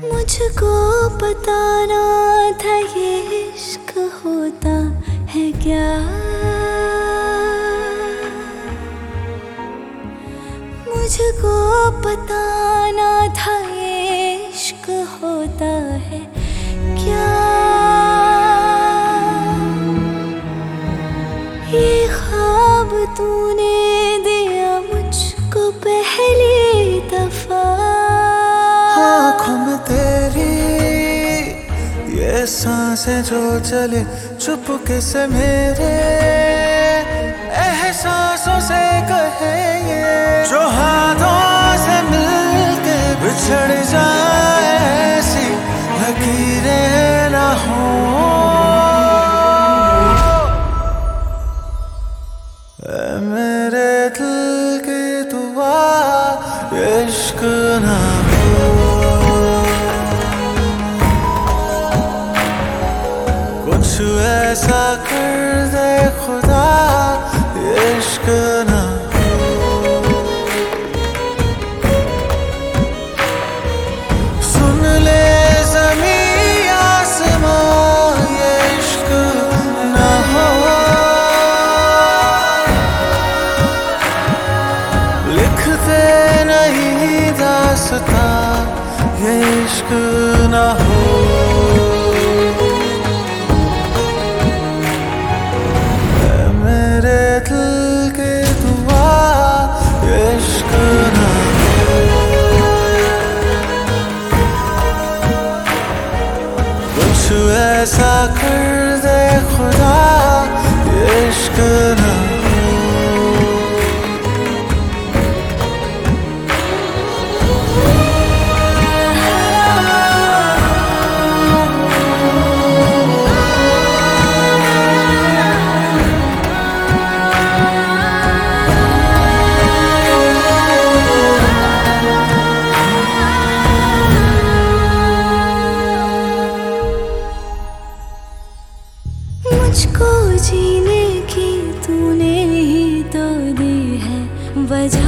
मुझको पता ना था ये इश्क होता है क्या। मुझको पता ना था ये इश्क होता है क्या। ये ख्वाब तूने दिया मुझको पहली दफा। आँखों में तेरी ये सांसें जो चले चुपके से मेरे एहसासों से कहे ये जो हाथों से मिलके बिछड़ जाए ऐसी लकीरें ना हो। मेरे दिल की दुआ इश्क ना हो। कुछ ऐसा कर दे खुदा इश्क ना हो। सुन ले ज़मीं आसमां ये इश्क ना हो। लिखते नहीं दास्तां ये इश्क ना हो। मेरे दिल की दुआ इश्क ना हो। कुछ ऐसा कर दे खुदा इश्क ना हो। मुझको जीने की तूने ही तो दी है वजह।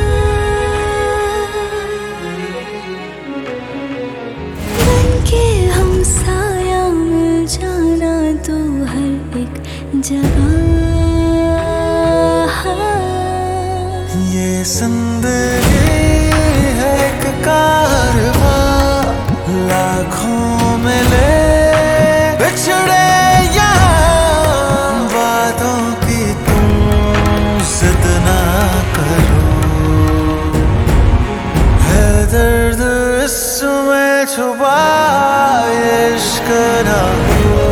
बनके हम साया मिल जाना तो हर एक जगह। ये जिंदगी है एक कारवां लाखों में ले बिछड़े दर्द इसमें छुपा इश्क ना हो।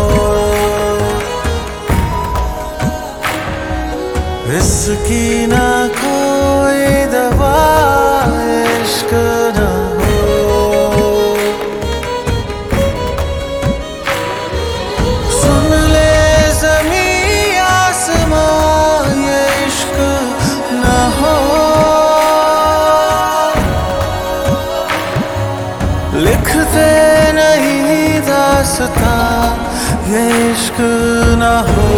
इसकी ना कोई दवा इश्क ना हो। सुन ले ज़मीं आसमां ये इश्क ना हो। लिखते नहीं दास्तां ये इश्क ना हो।